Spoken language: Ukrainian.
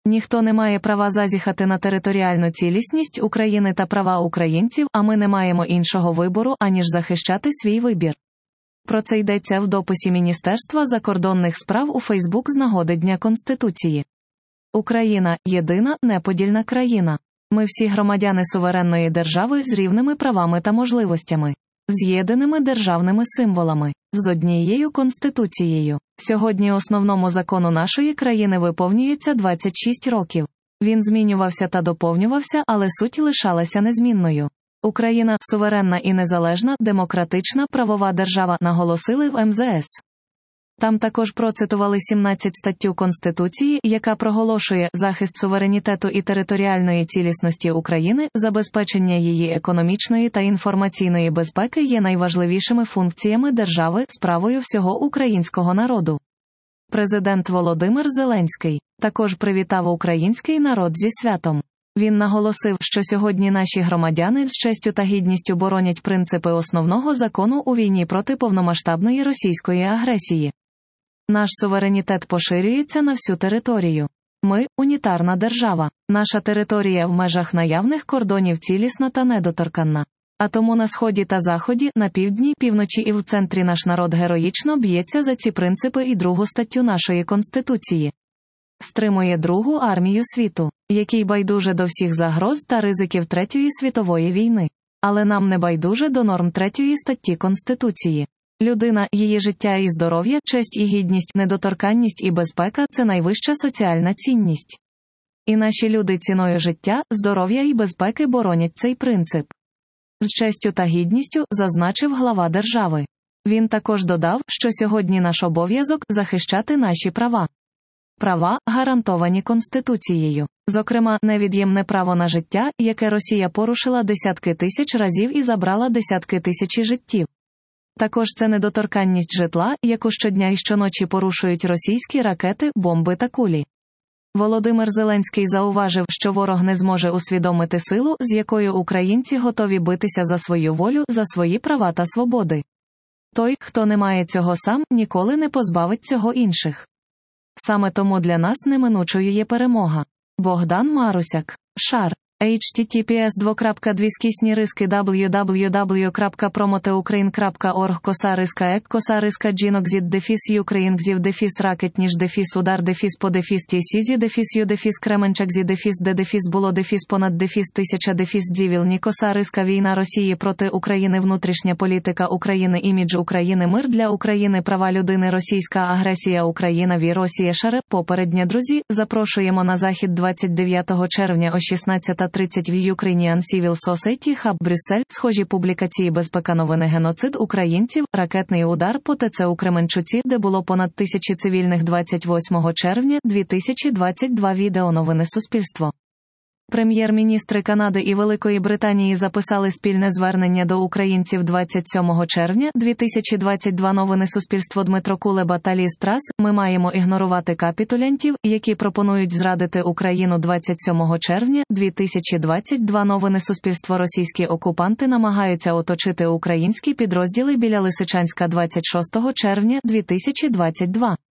Ніхто не має права зазіхати на територіальну цілісність України та права українців, а ми не маємо іншого вибору, аніж захищати свій вибір. Про це йдеться в дописі Міністерства закордонних справ у Фейсбук з нагоди Дня Конституції. Україна – єдина, неподільна країна. Ми всі громадяни суверенної держави з рівними правами та можливостями, з єдиними державними символами, з однією Конституцією. Сьогодні основному закону нашої країни виповнюється 26 років. Він змінювався та доповнювався, але суть лишалася незмінною. Україна – суверенна і незалежна, демократична, правова держава, наголосили в МЗС. Там також процитували 17 статтю Конституції, яка проголошує захист суверенітету і територіальної цілісності України, забезпечення її економічної та інформаційної безпеки є найважливішими функціями держави, справою всього українського народу. Президент Володимир Зеленський також привітав український народ зі святом. Він наголосив, що сьогодні наші громадяни з честю та гідністю боронять принципи основного закону у війні проти повномасштабної російської агресії. Наш суверенітет поширюється на всю територію. Ми – унітарна держава. Наша територія в межах наявних кордонів цілісна та недоторканна. А тому на сході та заході, на півдні, півночі і в центрі наш народ героїчно б'ється за ці принципи і другу статтю нашої Конституції. Стримує Другу армію світу, який байдуже до всіх загроз та ризиків Третьої світової війни. Але нам не байдуже до норм Третьої статті Конституції. Людина, її життя і здоров'я, честь і гідність, недоторканність і безпека – це найвища соціальна цінність. І наші люди ціною життя, здоров'я і безпеки боронять цей принцип. З честю та гідністю, зазначив глава держави. Він також додав, що сьогодні наш обов'язок – захищати наші права. Права, гарантовані Конституцією. Зокрема, невід'ємне право на життя, яке Росія порушила десятки тисяч разів і забрала десятки тисяч життів. Також це недоторканність житла, яку щодня і щоночі порушують російські ракети, бомби та кулі. Володимир Зеленський зауважив, що ворог не зможе усвідомити силу, з якою українці готові битися за свою волю, за свої права та свободи. Той, хто не має цього сам, ніколи не позбавить цього інших. Саме тому для нас неминучою є перемога. Богдан Марусяк. Шар. https://www.promoteukraine.org Війна Росії проти України. Внутрішня політика України. Імідж України. Мир для України. Права людини. Російська агресія. Україна. Росія. Шаре. Попереднє, друзі, запрошуємо на захід 29 червня о 16:30 в Ukrainian Civil Society Hub, Брюссель. Схожі публікації. Безпека. Новини. Геноцид українців. Ракетний удар по ТЦ у Кременчуці, де було понад 1000 цивільних. 28 червня 2022. Відео. Новини. Суспільство. Прем'єр-міністри Канади і Великої Британії записали спільне звернення до українців 27 червня 2022. Новини. Суспільство. Дмитро Кулеба та Ліз Трас. Ми маємо ігнорувати капітулянтів, які пропонують зрадити Україну. 27 червня 2022. Новини. Суспільство. Російські окупанти намагаються оточити українські підрозділи біля Лисичанська. 26 червня 2022.